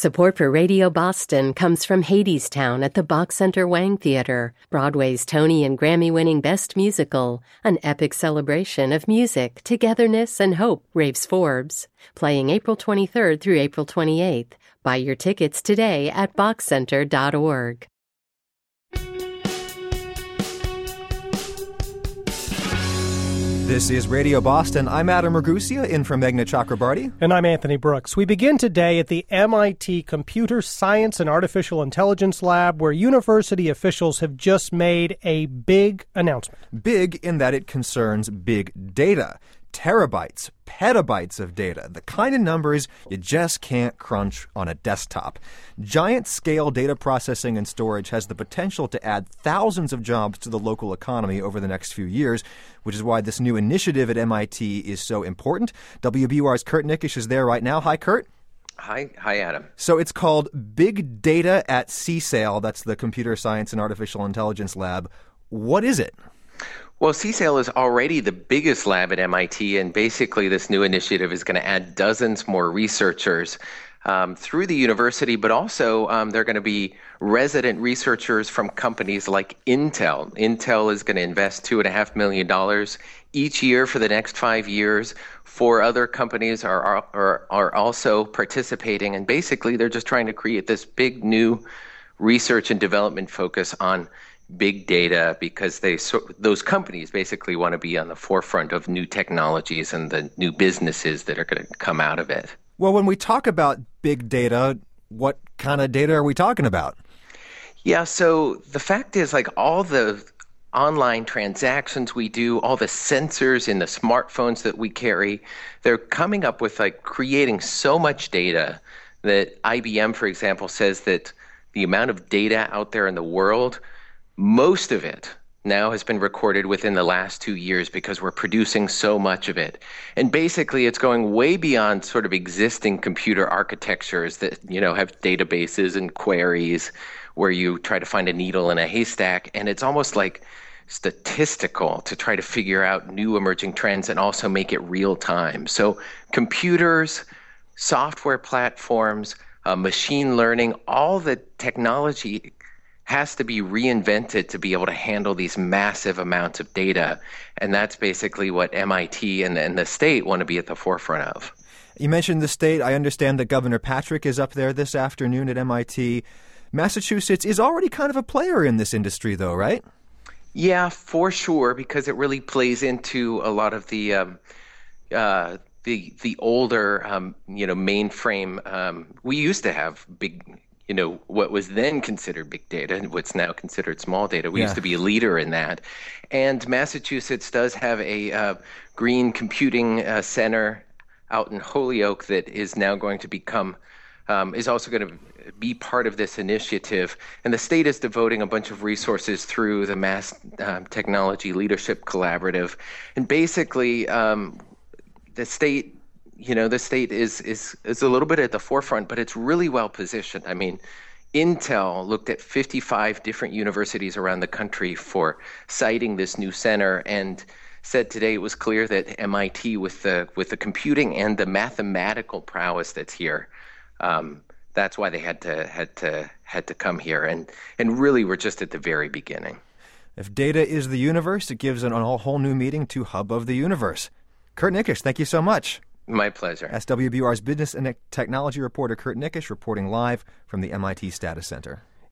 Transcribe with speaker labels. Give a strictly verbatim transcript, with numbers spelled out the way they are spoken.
Speaker 1: Support for Radio Boston comes from Hadestown at the Bach Center Wang Theater, Broadway's Tony and Grammy-winning Best Musical, an epic celebration of music, togetherness, and hope, raves Forbes. Playing April twenty-third through April twenty-eighth. Buy your tickets today at bach center dot org.
Speaker 2: This is Radio Boston. I'm Adam Ragusia, in for Meghna Chakrabarty.
Speaker 3: And I'm Anthony Brooks. We begin today at the M I T Computer Science and Artificial Intelligence Lab, where university officials have just made a big announcement.
Speaker 2: Big in that it concerns big data. Terabytes, petabytes of data, the kind of numbers you just can't crunch on a desktop. Giant-scale data processing and storage has the potential to add thousands of jobs to the local economy over the next few years, which is why this new initiative at M I T is so important. W B U R's Kurt Nickisch is there right now. Hi, Kurt.
Speaker 4: Hi, hi, Adam.
Speaker 2: So it's called Big Data at C S A I L. That's the Computer Science and Artificial Intelligence Lab. What is it?
Speaker 4: Well, C S A I L is already the biggest lab at M I T, and basically this new initiative is going to add dozens more researchers um, through the university, but also um, they're going to be resident researchers from companies like Intel. Intel is going to invest two point five million dollars each year for the next five years. Four other companies are, are, are also participating, and basically they're just trying to create this big new research and development focus on big data, because they so, those companies basically want to be on the forefront of new technologies and the new businesses that are going to come out of it.
Speaker 2: Well, when we talk about big data, what kind of data are we talking about?
Speaker 4: Yeah, so the fact is, like, all the online transactions we do, all the sensors in the smartphones that we carry, they're coming up with, like, creating so much data that I B M, for example, says that the amount of data out there in the world, most of it now has been recorded within the last two years because we're producing so much of it. And basically it's going way beyond sort of existing computer architectures that, you know, have databases and queries where you try to find a needle in a haystack. And it's almost like statistical to try to figure out new emerging trends and also make it real time. So computers, software platforms, uh, machine learning, all the technology has to be reinvented to be able to handle these massive amounts of data. And that's basically what M I T and, and the state want to be at the forefront of.
Speaker 2: You mentioned the state. I understand that Governor Patrick is up there this afternoon at M I T. Massachusetts is already kind of a player in this industry, though, right?
Speaker 4: Yeah, for sure, because it really plays into a lot of the um, uh, the the older, um, you know, mainframe. Um, we used to have big, you know, what was then considered big data and what's now considered small data. We yeah. used to be a leader in that. And Massachusetts does have a uh, green computing uh, center out in Holyoke that is now going to become, um, is also going to be part of this initiative. And the state is devoting a bunch of resources through the Mass um, Technology Leadership Collaborative. And basically, um, the state You know, the state is, is is a little bit at the forefront, but it's really well positioned. I mean, Intel looked at fifty-five different universities around the country for citing this new center and said today it was clear that M I T, with the with the computing and the mathematical prowess that's here, um, that's why they had to had to had to come here. And and really, we're just at the very beginning.
Speaker 2: If data is the universe, it gives an, a whole new meaning to Hub of the Universe. Kurt Nickisch, thank you so much.
Speaker 4: My pleasure.
Speaker 2: That's W B U R's business and technology reporter Kurt Nickisch reporting live from the M I T Status Center.